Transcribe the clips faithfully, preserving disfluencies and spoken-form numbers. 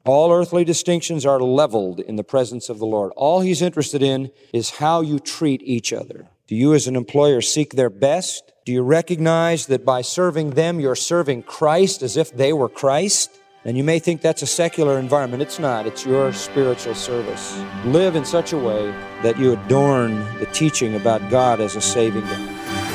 All earthly distinctions are leveled in the presence of the Lord. All He's interested in is how you treat each other. Do you as an employer seek their best? Do you recognize that by serving them, you're serving Christ as if they were Christ? And you may think that's a secular environment. It's not. It's your spiritual service. Live in such a way that you adorn the teaching about God as a saving God.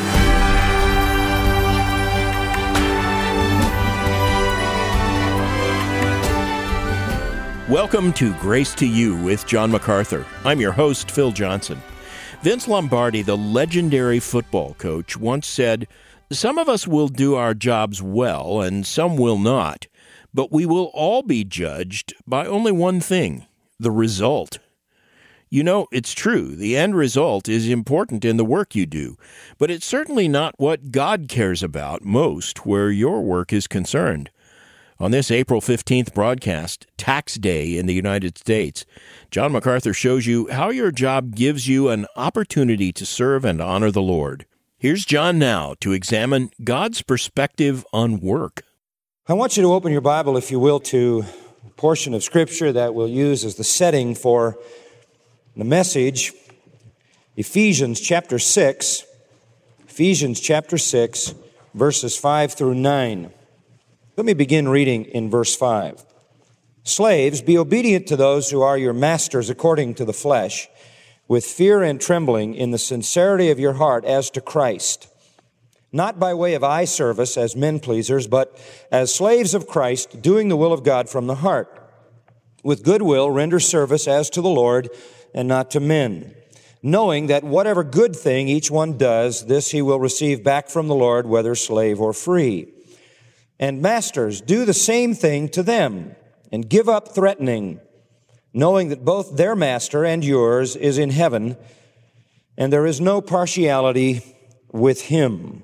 Welcome to Grace to You with John MacArthur. I'm your host, Phil Johnson. Vince Lombardi, the legendary football coach, once said, "Some of us will do our jobs well and some will not, but we will all be judged by only one thing, the result." You know, it's true. The end result is important in the work you do, but it's certainly not what God cares about most where your work is concerned. On this April fifteenth broadcast, Tax Day in the United States, John MacArthur shows you how your job gives you an opportunity to serve and honor the Lord. Here's John now to examine God's perspective on work. I want you to open your Bible, if you will, to a portion of Scripture that we'll use as the setting for the message, Ephesians chapter six, Ephesians chapter six, verses five through nine. Let me begin reading in verse five. Slaves, be obedient to those who are your masters according to the flesh, with fear and trembling in the sincerity of your heart as to Christ, not by way of eye service as men pleasers, but as slaves of Christ, doing the will of God from the heart. With good will render service as to the Lord and not to men, knowing that whatever good thing each one does, this he will receive back from the Lord, whether slave or free. And masters, do the same thing to them, and give up threatening, knowing that both their master and yours is in heaven, and there is no partiality with him.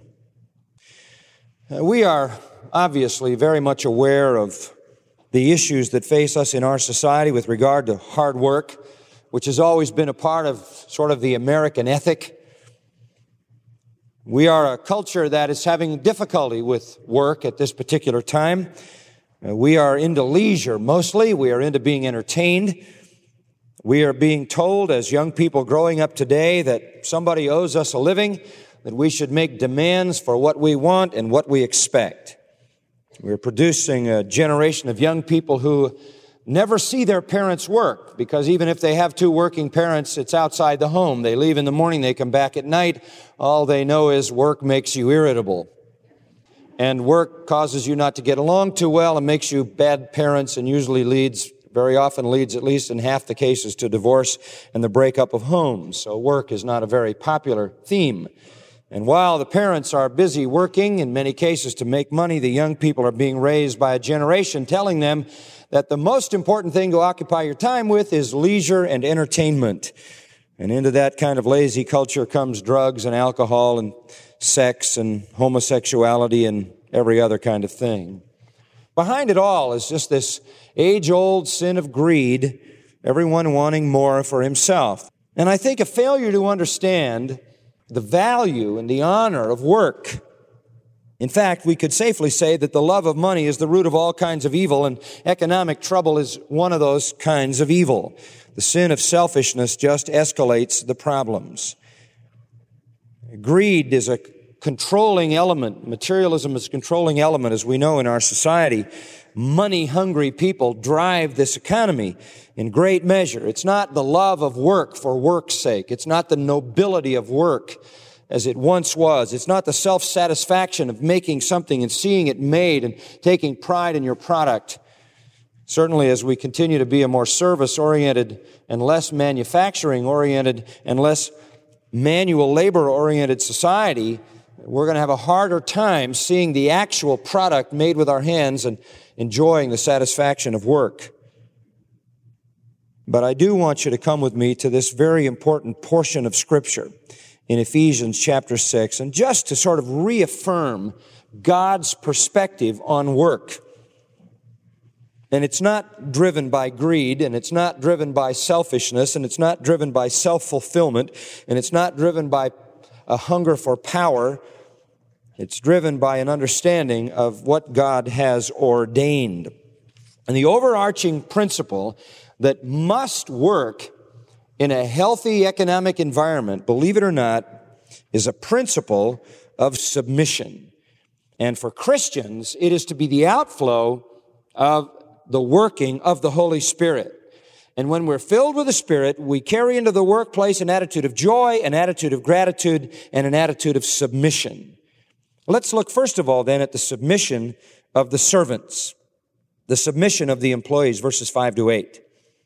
We are obviously very much aware of the issues that face us in our society with regard to hard work, which has always been a part of sort of the American ethic. We are a culture that is having difficulty with work at this particular time. Uh, we are into leisure mostly. We are into being entertained. We are being told as young people growing up today that somebody owes us a living, that we should make demands for what we want and what we expect. We're producing a generation of young people who never see their parents work, because even if they have two working parents, it's outside the home. They leave in the morning, they come back at night. All they know is work makes you irritable. And work causes you not to get along too well and makes you bad parents, and usually leads, very often leads, at least in half the cases, to divorce and the breakup of homes. So work is not a very popular theme. And while the parents are busy working, in many cases to make money, the young people are being raised by a generation telling them that the most important thing to occupy your time with is leisure and entertainment. And into that kind of lazy culture comes drugs and alcohol and sex and homosexuality and every other kind of thing. Behind it all is just this age-old sin of greed, everyone wanting more for himself. And I think a failure to understand the value and the honor of work. In fact, we could safely say that the love of money is the root of all kinds of evil, and economic trouble is one of those kinds of evil. The sin of selfishness just escalates the problems. Greed is a controlling element. Materialism is a controlling element, as we know in our society. Money-hungry people drive this economy in great measure. It's not the love of work for work's sake. It's not the nobility of work as it once was. It's not the self-satisfaction of making something and seeing it made and taking pride in your product. Certainly, as we continue to be a more service-oriented and less manufacturing-oriented and less manual labor-oriented society, we're going to have a harder time seeing the actual product made with our hands and enjoying the satisfaction of work. But I do want you to come with me to this very important portion of Scripture in Ephesians chapter six, and just to sort of reaffirm God's perspective on work. And it's not driven by greed, and it's not driven by selfishness, and it's not driven by self-fulfillment, and it's not driven by a hunger for power. It's driven by an understanding of what God has ordained. And the overarching principle that must work in a healthy economic environment, believe it or not, is a principle of submission. And for Christians, it is to be the outflow of the working of the Holy Spirit. And when we're filled with the Spirit, we carry into the workplace an attitude of joy, an attitude of gratitude, and an attitude of submission. Let's look first of all then at the submission of the servants, the submission of the employees, verses five to eight.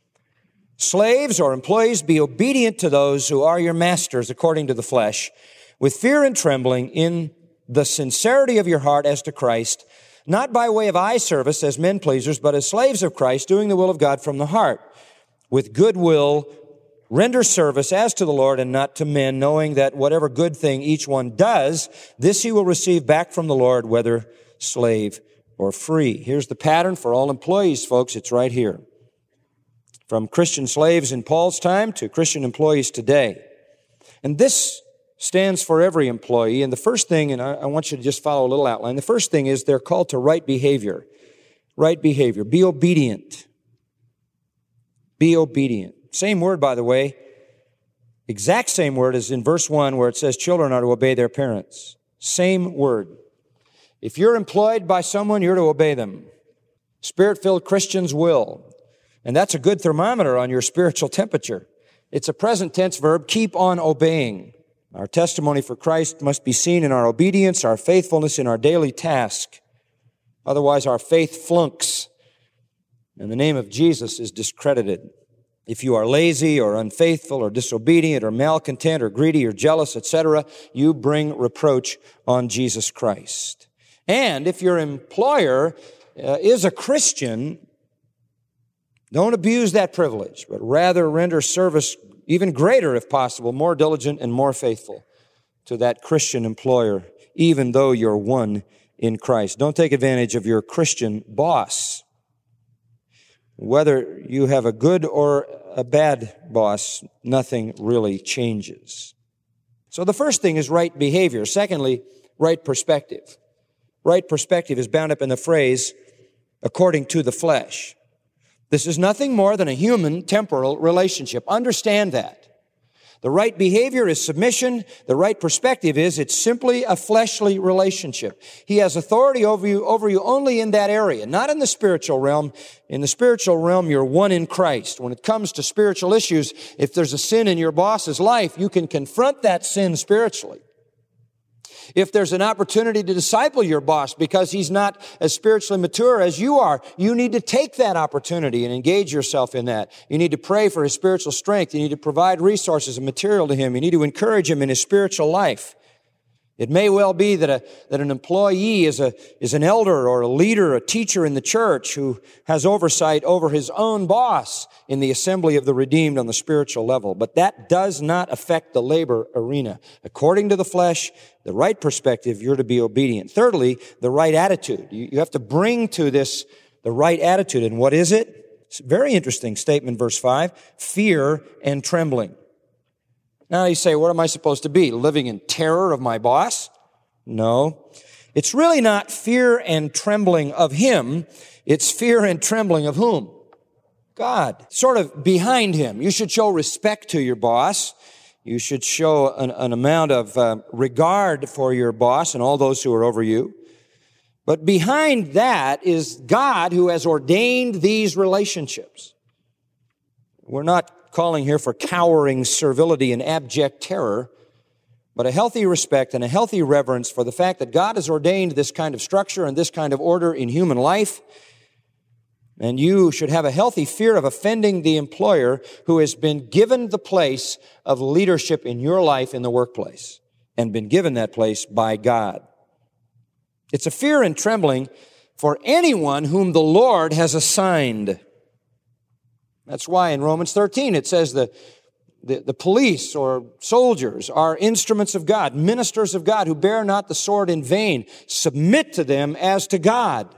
Slaves or employees, be obedient to those who are your masters according to the flesh, with fear and trembling in the sincerity of your heart as to Christ, not by way of eye service as men pleasers, but as slaves of Christ, doing the will of God from the heart. With good will, render service as to the Lord and not to men, knowing that whatever good thing each one does, this he will receive back from the Lord, whether slave or free. Here's the pattern for all employees, folks. It's right here. From Christian slaves in Paul's time to Christian employees today. And this stands for every employee. And the first thing, and I, I want you to just follow a little outline. The first thing is they're called to right behavior. Right behavior. Be obedient. Be obedient. Same word, by the way. Exact same word as in verse one where it says children are to obey their parents. Same word. If you're employed by someone, you're to obey them. Spirit-filled Christians will. And that's a good thermometer on your spiritual temperature. It's a present tense verb, keep on obeying. Our testimony for Christ must be seen in our obedience, our faithfulness in our daily task. Otherwise, our faith flunks, and the name of Jesus is discredited. If you are lazy or unfaithful or disobedient or malcontent or greedy or jealous, et cetera, you bring reproach on Jesus Christ. And if your employer uh, is a Christian, don't abuse that privilege, but rather render service even greater, if possible, more diligent and more faithful to that Christian employer, even though you're one in Christ. Don't take advantage of your Christian boss. Whether you have a good or a bad boss, nothing really changes. So the first thing is right behavior. Secondly, right perspective. Right perspective is bound up in the phrase, according to the flesh. This is nothing more than a human temporal relationship. Understand that. The right behavior is submission. The right perspective is it's simply a fleshly relationship. He has authority over you, over you only in that area, not in the spiritual realm. In the spiritual realm, you're one in Christ. When it comes to spiritual issues, if there's a sin in your boss's life, you can confront that sin spiritually. If there's an opportunity to disciple your boss because he's not as spiritually mature as you are, you need to take that opportunity and engage yourself in that. You need to pray for his spiritual strength. You need to provide resources and material to him. You need to encourage him in his spiritual life. It may well be that a, that an employee is a, is an elder or a leader, a teacher in the church who has oversight over his own boss in the assembly of the redeemed on the spiritual level. But that does not affect the labor arena. According to the flesh, the right perspective, you're to be obedient. Thirdly, the right attitude. You, you have to bring to this the right attitude. And what is it? It's a very interesting statement, verse five. Fear and trembling. Now you say, what am I supposed to be? Living in terror of my boss? No. It's really not fear and trembling of him. It's fear and trembling of whom? God. Sort of behind him. You should show respect to your boss. You should show an, an amount of uh, regard for your boss and all those who are over you. But behind that is God who has ordained these relationships. We're not calling here for cowering servility and abject terror, but a healthy respect and a healthy reverence for the fact that God has ordained this kind of structure and this kind of order in human life. And you should have a healthy fear of offending the employer who has been given the place of leadership in your life in the workplace and been given that place by God. It's a fear and trembling for anyone whom the Lord has assigned. That's why in Romans thirteen it says the, the, the police or soldiers are instruments of God, ministers of God who bear not the sword in vain. Submit to them as to God.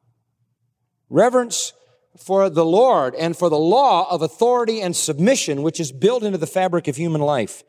Reverence for the Lord and for the law of authority and submission which is built into the fabric of human life.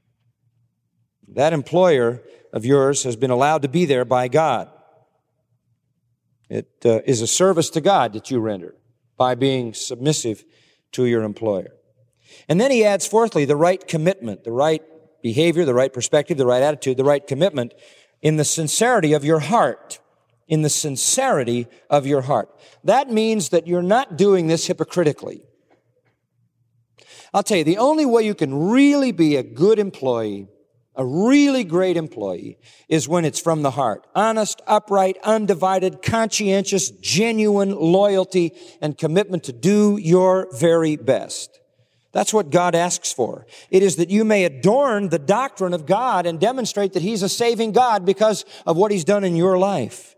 That employer of yours has been allowed to be there by God. It uh, is a service to God that you render. by being submissive to your employer. And then he adds, fourthly, the right commitment, the right behavior, the right perspective, the right attitude, the right commitment in the sincerity of your heart. In the sincerity of your heart. That means that you're not doing this hypocritically. I'll tell you, the only way you can really be a good employee, a really great employee, is when it's from the heart. Honest, upright, undivided, conscientious, genuine loyalty and commitment to do your very best. That's what God asks for. It is that you may adorn the doctrine of God and demonstrate that He's a saving God because of what He's done in your life.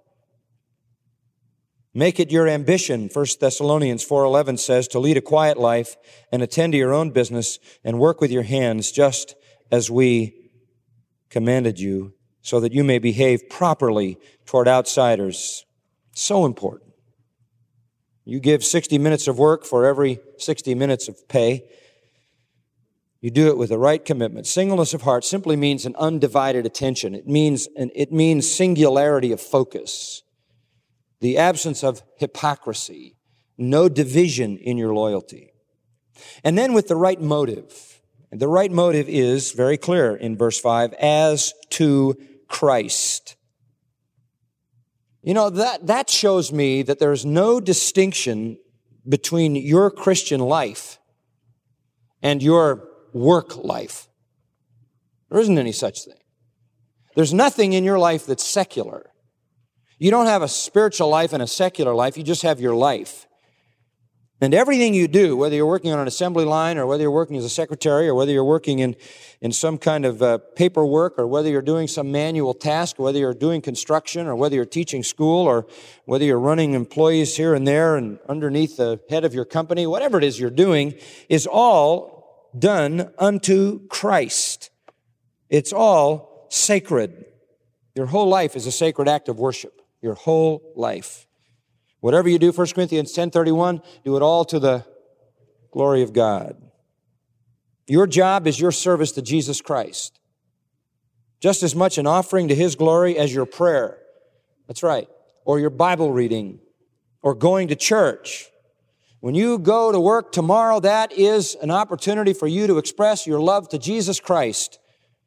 Make it your ambition, First Thessalonians four eleven says, to lead a quiet life and attend to your own business and work with your hands just as we commanded you, so that you may behave properly toward outsiders. So important. You give sixty minutes of work for every sixty minutes of pay. You do it with the right commitment. Singleness of heart simply means an undivided attention. It means an, it means singularity of focus. The absence of hypocrisy. No division in your loyalty. And then with the right motive. And the right motive is very clear in verse five, as to Christ. You know, that, that shows me that there's no distinction between your Christian life and your work life. There isn't any such thing. There's nothing in your life that's secular. You don't have a spiritual life and a secular life. You just have your life. And everything you do, whether you're working on an assembly line or whether you're working as a secretary or whether you're working in, in some kind of uh, paperwork or whether you're doing some manual task, or whether you're doing construction or whether you're teaching school or whether you're running employees here and there and underneath the head of your company, whatever it is you're doing is all done unto Christ. It's all sacred. Your whole life is a sacred act of worship. Your whole life. Whatever you do, First Corinthians ten thirty-one, do it all to the glory of God. Your job is your service to Jesus Christ. Just as much an offering to His glory as your prayer. That's right. Or your Bible reading. Or going to church. When you go to work tomorrow, that is an opportunity for you to express your love to Jesus Christ.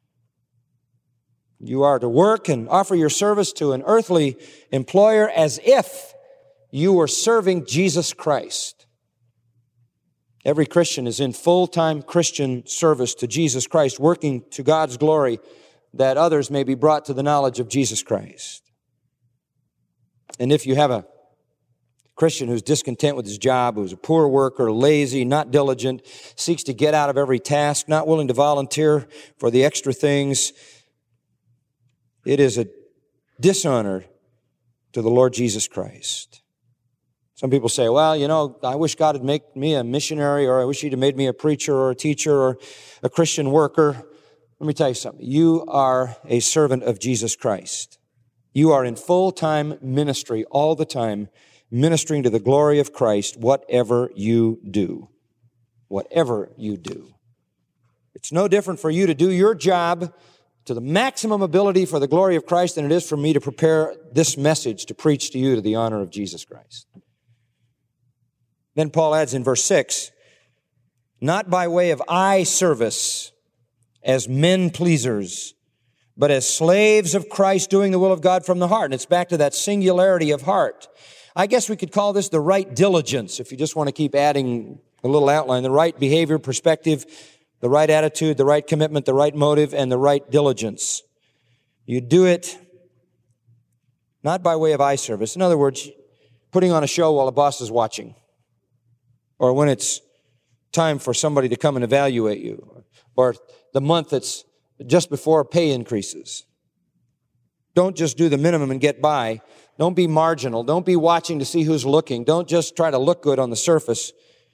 You are to work and offer your service to an earthly employer as if you were serving Jesus Christ. Every Christian is in full-time Christian service to Jesus Christ, working to God's glory that others may be brought to the knowledge of Jesus Christ. And if you have a Christian who's discontent with his job, who's a poor worker, lazy, not diligent, seeks to get out of every task, not willing to volunteer for the extra things, it is a dishonor to the Lord Jesus Christ. Some people say, well, you know, I wish God had made me a missionary, or I wish He'd have made me a preacher or a teacher or a Christian worker. Let me tell you something. You are a servant of Jesus Christ. You are in full-time ministry all the time, ministering to the glory of Christ, whatever you do. Whatever you do. It's no different for you to do your job to the maximum ability for the glory of Christ than it is for me to prepare this message to preach to you to the honor of Jesus Christ. Then Paul adds in verse six, not by way of eye service as men pleasers, but as slaves of Christ doing the will of God from the heart. And it's back to that singularity of heart. I guess we could call this the right diligence, if you just want to keep adding a little outline, the right behavior, perspective, the right attitude, the right commitment, the right motive, and the right diligence. You do it not by way of eye service. In other words, putting on a show while a boss is watching, or when it's time for somebody to come and evaluate you, or the month that's just before pay increases. Don't just do the minimum and get by. Don't be marginal. Don't be watching to see who's looking. Don't just try to look good on the surface.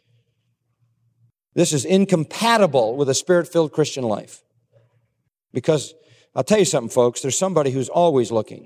This is incompatible with a Spirit-filled Christian life. Because I'll tell you something, folks, there's somebody who's always looking.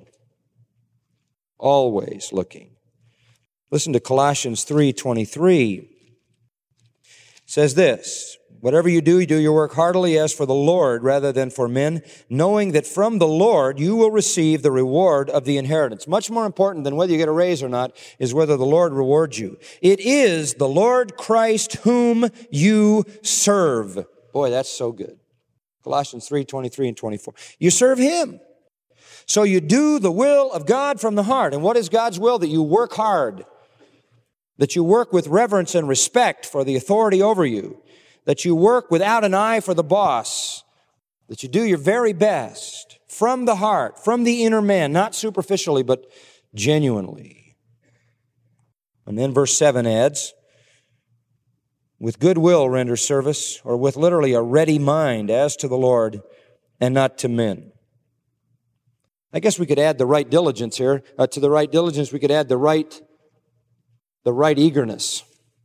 Always looking. Listen to Colossians three twenty-three. It says this, Whatever you do, you do your work heartily as for the Lord rather than for men, knowing that from the Lord you will receive the reward of the inheritance. Much more important than whether you get a raise or not is whether the Lord rewards you. It is the Lord Christ whom you serve. Boy, that's so good. Colossians three, twenty-three and twenty-four. You serve Him. So you do the will of God from the heart. And what is God's will? That you work hard. That you work with reverence and respect for the authority over you. That you work without an eye for the boss. That you do your very best from the heart, from the inner man, not superficially, but genuinely. And then verse seven adds, with good will render service, or with literally a ready mind as to the Lord and not to men. I guess we could add the right diligence here. Uh, to the right diligence, we could add the right, the right eagerness.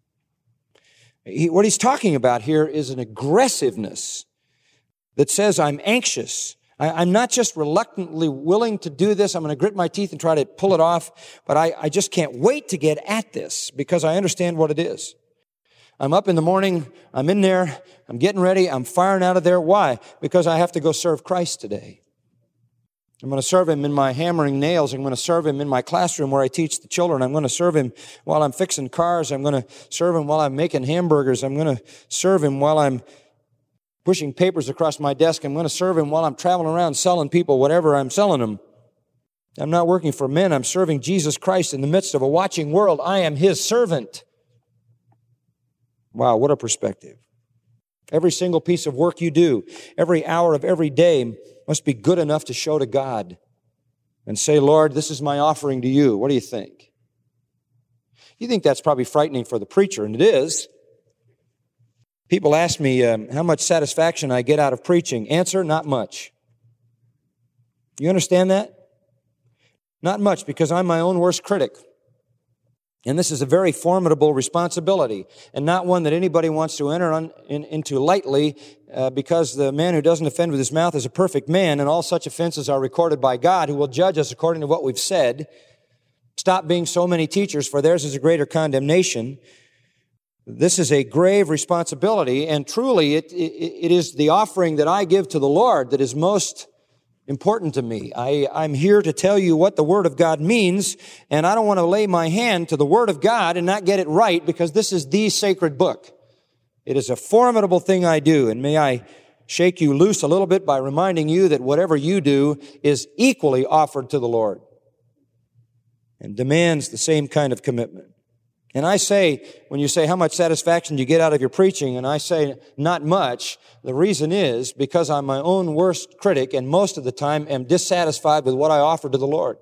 He, what he's talking about here is an aggressiveness that says, I'm anxious. I, I'm not just reluctantly willing to do this. I'm going to grit my teeth and try to pull it off, but I, I just can't wait to get at this because I understand what it is. I'm up in the morning, I'm in there, I'm getting ready, I'm firing out of there. Why? Because I have to go serve Christ today. I'm going to serve Him in my hammering nails. I'm going to serve Him in my classroom where I teach the children. I'm going to serve Him while I'm fixing cars. I'm going to serve Him while I'm making hamburgers. I'm going to serve Him while I'm pushing papers across my desk. I'm going to serve Him while I'm traveling around selling people whatever I'm selling them. I'm not working for men. I'm serving Jesus Christ in the midst of a watching world. I am His servant. Wow, what a perspective. Every single piece of work you do, every hour of every day must be good enough to show to God and say, Lord, this is my offering to you. What do you think? You think that's probably frightening for the preacher, and it is. People ask me um, how much satisfaction I get out of preaching. Answer, not much. You understand that? Not much, because I'm my own worst critic. And this is a very formidable responsibility, and not one that anybody wants to enter on, in, into lightly, uh, because the man who doesn't offend with his mouth is a perfect man, and all such offenses are recorded by God, who will judge us according to what we've said. Stop being so many teachers, for theirs is a greater condemnation. This is a grave responsibility, and truly it, it, it is the offering that I give to the Lord that is most important to me. I, I'm here to tell you what the Word of God means, and I don't want to lay my hand to the Word of God and not get it right, because this is the sacred book. It is a formidable thing I do, and may I shake you loose a little bit by reminding you that whatever you do is equally offered to the Lord and demands the same kind of commitment. And I say, when you say, how much satisfaction do you get out of your preaching? And I say, not much. The reason is because I'm my own worst critic, and most of the time am dissatisfied with what I offer to the Lord.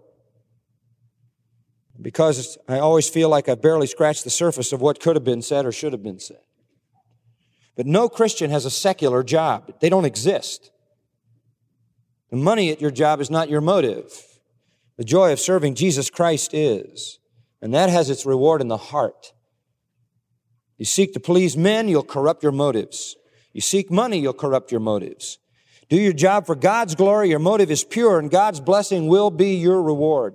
Because I always feel like I've barely scratched the surface of what could have been said or should have been said. But no Christian has a secular job. They don't exist. The money at your job is not your motive. The joy of serving Jesus Christ is. And that has its reward in the heart. You seek to please men, you'll corrupt your motives. You seek money, you'll corrupt your motives. Do your job for God's glory, your motive is pure, and God's blessing will be your reward.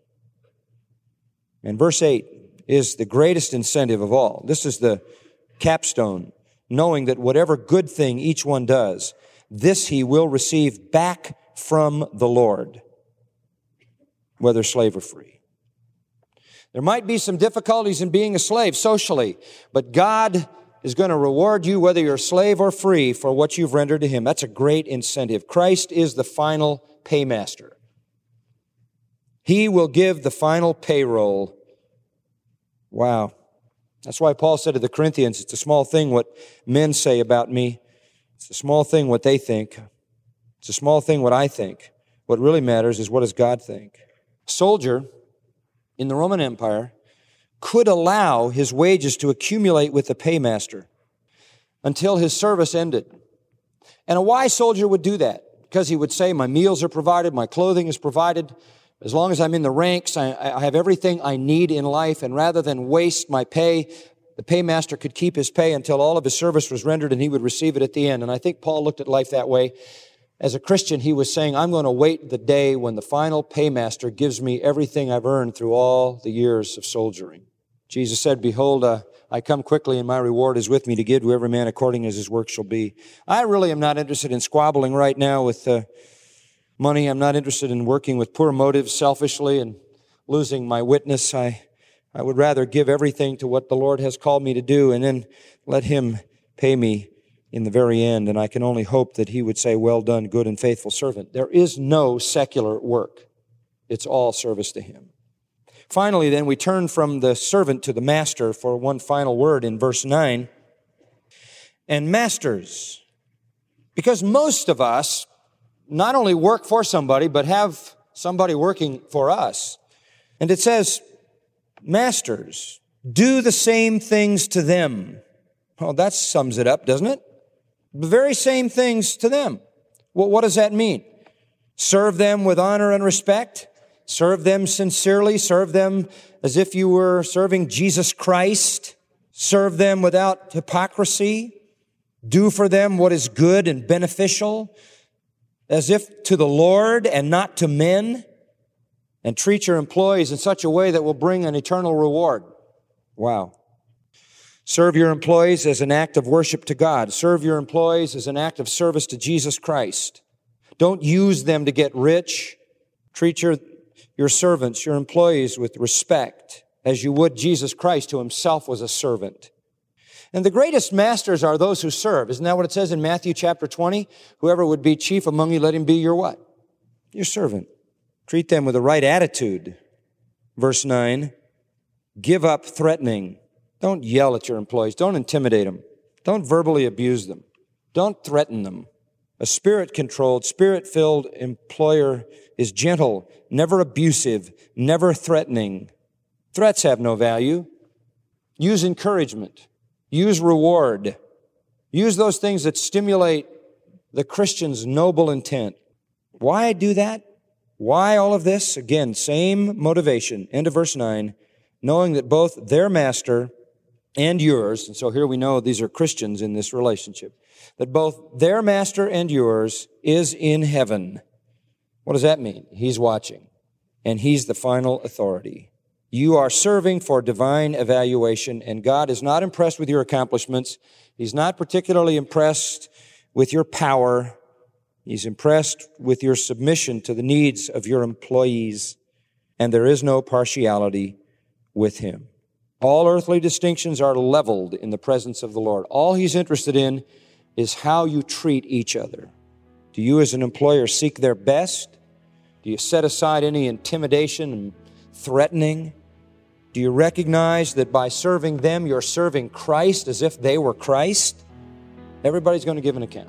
And verse eight is the greatest incentive of all. This is the capstone, knowing that whatever good thing each one does, this he will receive back from the Lord, whether slave or free. There might be some difficulties in being a slave socially, but God is going to reward you whether you're a slave or free for what you've rendered to Him. That's a great incentive. Christ is the final paymaster. He will give the final payroll. Wow. That's why Paul said to the Corinthians, it's a small thing what men say about me. It's a small thing what they think. It's a small thing what I think. What really matters is what does God think? A soldier in the Roman Empire could allow his wages to accumulate with the paymaster until his service ended. And a wise soldier would do that because he would say, my meals are provided, my clothing is provided. As long as I'm in the ranks, I, I have everything I need in life. And rather than waste my pay, the paymaster could keep his pay until all of his service was rendered and he would receive it at the end. And I think Paul looked at life that way. As a Christian, he was saying, I'm going to wait the day when the final paymaster gives me everything I've earned through all the years of soldiering. Jesus said, behold, uh, I come quickly and my reward is with me to give to every man according as his work shall be. I really am not interested in squabbling right now with uh, money. I'm not interested in working with poor motives selfishly and losing my witness. I, I would rather give everything to what the Lord has called me to do and then let Him pay me in the very end. And I can only hope that He would say, well done, good and faithful servant. There is no secular work. It's all service to Him. Finally, then, we turn from the servant to the master for one final word in verse nine. And masters, because most of us not only work for somebody, but have somebody working for us. And it says, masters, do the same things to them. Well, that sums it up, doesn't it? The very same things to them. Well, what does that mean? Serve them with honor and respect. Serve them sincerely. Serve them as if you were serving Jesus Christ. Serve them without hypocrisy. Do for them what is good and beneficial, as if to the Lord and not to men. And treat your employees in such a way that will bring an eternal reward. Wow. Serve your employees as an act of worship to God. Serve your employees as an act of service to Jesus Christ. Don't use them to get rich. Treat your, your servants, your employees with respect, as you would Jesus Christ, who Himself was a servant. And the greatest masters are those who serve. Isn't that what it says in Matthew chapter twenty? Whoever would be chief among you, let him be your what? Your servant. Treat them with the right attitude. Verse nine, give up threatening. Don't yell at your employees. Don't intimidate them. Don't verbally abuse them. Don't threaten them. A spirit-controlled, spirit-filled employer is gentle, never abusive, never threatening. Threats have no value. Use encouragement. Use reward. Use those things that stimulate the Christian's noble intent. Why do that? Why all of this? Again, same motivation. End of verse nine. Knowing that both their master and yours, and so here we know these are Christians in this relationship, that both their master and yours is in heaven. What does that mean? He's watching, and He's the final authority. You are serving for divine evaluation, and God is not impressed with your accomplishments. He's not particularly impressed with your power. He's impressed with your submission to the needs of your employees, and there is no partiality with Him. All earthly distinctions are leveled in the presence of the Lord. All He's interested in is how you treat each other. Do you as an employer seek their best? Do you set aside any intimidation and threatening? Do you recognize that by serving them, you're serving Christ as if they were Christ? Everybody's going to give an account.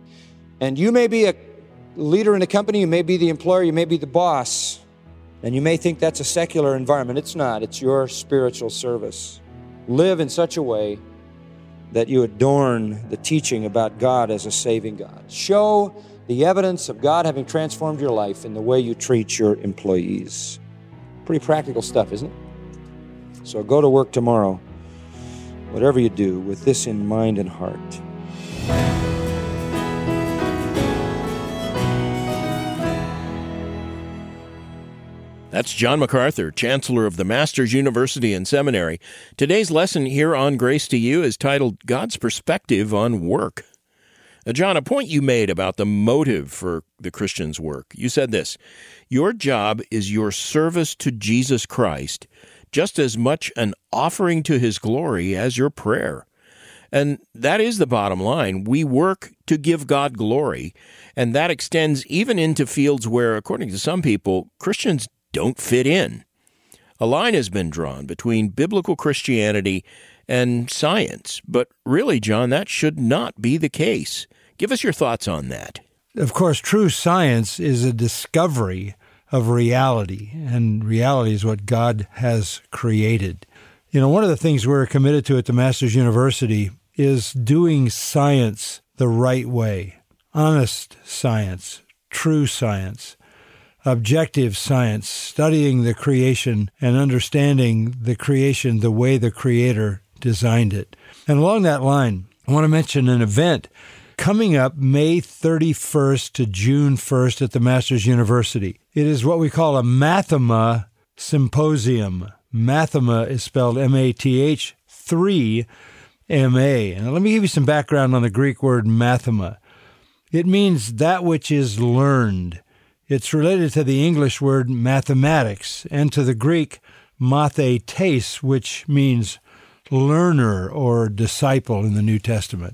And you may be a leader in a company, you may be the employer, you may be the boss, and you may think that's a secular environment. It's not. It's your spiritual service. Live in such a way that you adorn the teaching about God as a saving God. Show the evidence of God having transformed your life in the way you treat your employees. Pretty practical stuff, isn't it? So go to work tomorrow, whatever you do, with this in mind and heart. That's John MacArthur, Chancellor of the Masters University and Seminary. Today's lesson here on Grace to You is titled God's Perspective on Work. Now, John, a point you made about the motive for the Christian's work. You said this, your job is your service to Jesus Christ, just as much an offering to His glory as your prayer. And that is the bottom line. We work to give God glory, and that extends even into fields where, according to some people, Christians don't fit in. A line has been drawn between biblical Christianity and science, but really, John, that should not be the case. Give us your thoughts on that. Of course, true science is a discovery of reality, and reality is what God has created. You know, one of the things we're committed to at the Masters University is doing science the right way. Honest science, true science, objective science, studying the creation and understanding the creation the way the Creator designed it. And along that line, I want to mention an event coming up May thirty-first to June first at the Masters University. It is what we call a Mathema Symposium. Mathema is spelled M A T H three M A. And let me give you some background on the Greek word mathema. It means that which is learned. It's related to the English word mathematics and to the Greek mathetes, which means learner or disciple in the New Testament.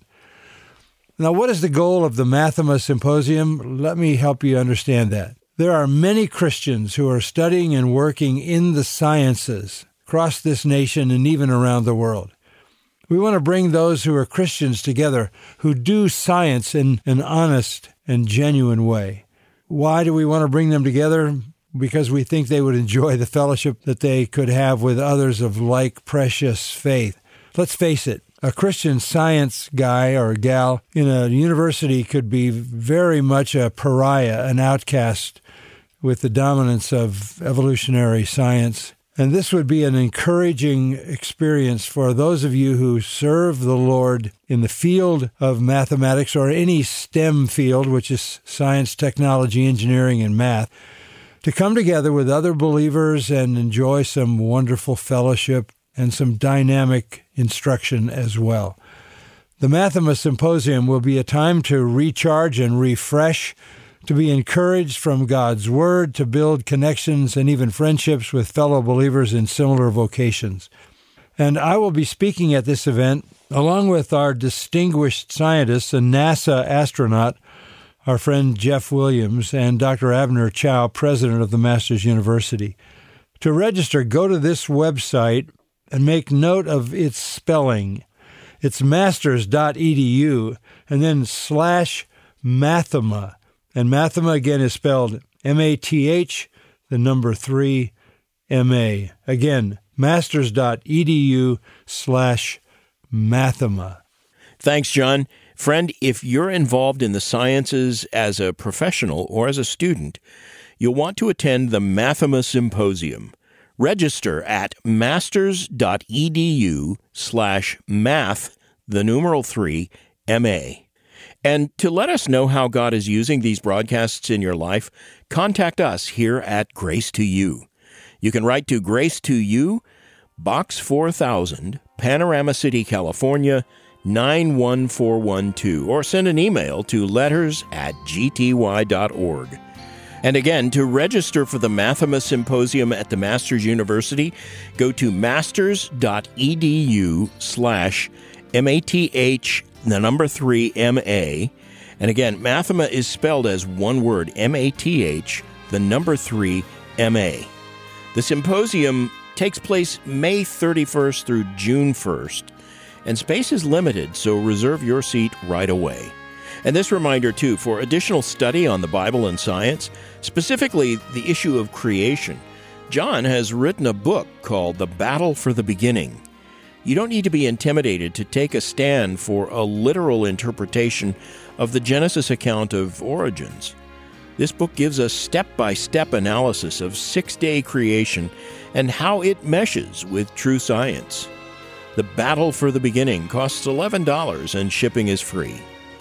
Now, what is the goal of the Mathema Symposium? Let me help you understand that. There are many Christians who are studying and working in the sciences across this nation and even around the world. We want to bring those who are Christians together, who do science in an honest and genuine way. Why do we want to bring them together? Because we think they would enjoy the fellowship that they could have with others of like precious faith. Let's face it, a Christian science guy or gal in a university could be very much a pariah, an outcast with the dominance of evolutionary science. And this would be an encouraging experience for those of you who serve the Lord in the field of mathematics or any STEM field, which is science, technology, engineering, and math, to come together with other believers and enjoy some wonderful fellowship and some dynamic instruction as well. The Mathema Symposium will be a time to recharge and refresh, to be encouraged from God's Word, to build connections and even friendships with fellow believers in similar vocations. And I will be speaking at this event along with our distinguished scientists, a NASA astronaut, our friend Jeff Williams, and Doctor Abner Chow, president of the Masters University. To register, go to this website and make note of its spelling. It's masters dot e d u and then slash mathema. And mathema, again, is spelled M A T H, the number three, M A. Again, masters dot e d u slash mathema. Thanks, John. Friend, if you're involved in the sciences as a professional or as a student, you'll want to attend the Mathema Symposium. Register at masters dot e d u slash math, the numeral three, M A. And to let us know how God is using these broadcasts in your life, contact us here at Grace to You. You can write to Grace to You, Box four thousand, Panorama City, California, nine one four one two, or send an email to letters at g t y dot org. And again, to register for the Mathema Symposium at the Masters University, go to masters dot e d u slash M A T H, the number three, M A. And again, Mathema is spelled as one word, M A T H, the number three, M A. The symposium takes place May thirty-first through June first, and space is limited, so reserve your seat right away. And this reminder, too, for additional study on the Bible and science, specifically the issue of creation, John has written a book called The Battle for the Beginning. You don't need to be intimidated to take a stand for a literal interpretation of the Genesis account of origins. This book gives a step-by-step analysis of six-day creation and how it meshes with true science. The Battle for the Beginning costs eleven dollars and shipping is free.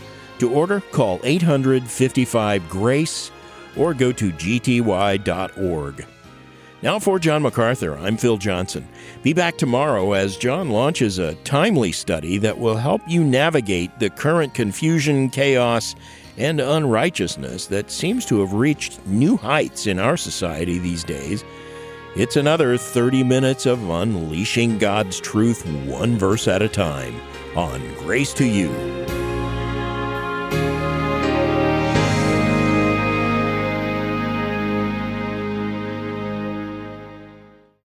To order, call eight hundred, fifty-five, GRACE or go to g t y dot org. Now for John MacArthur, I'm Phil Johnson. Be back tomorrow as John launches a timely study that will help you navigate the current confusion, chaos, and unrighteousness that seems to have reached new heights in our society these days. It's another thirty minutes of unleashing God's truth one verse at a time on Grace to You.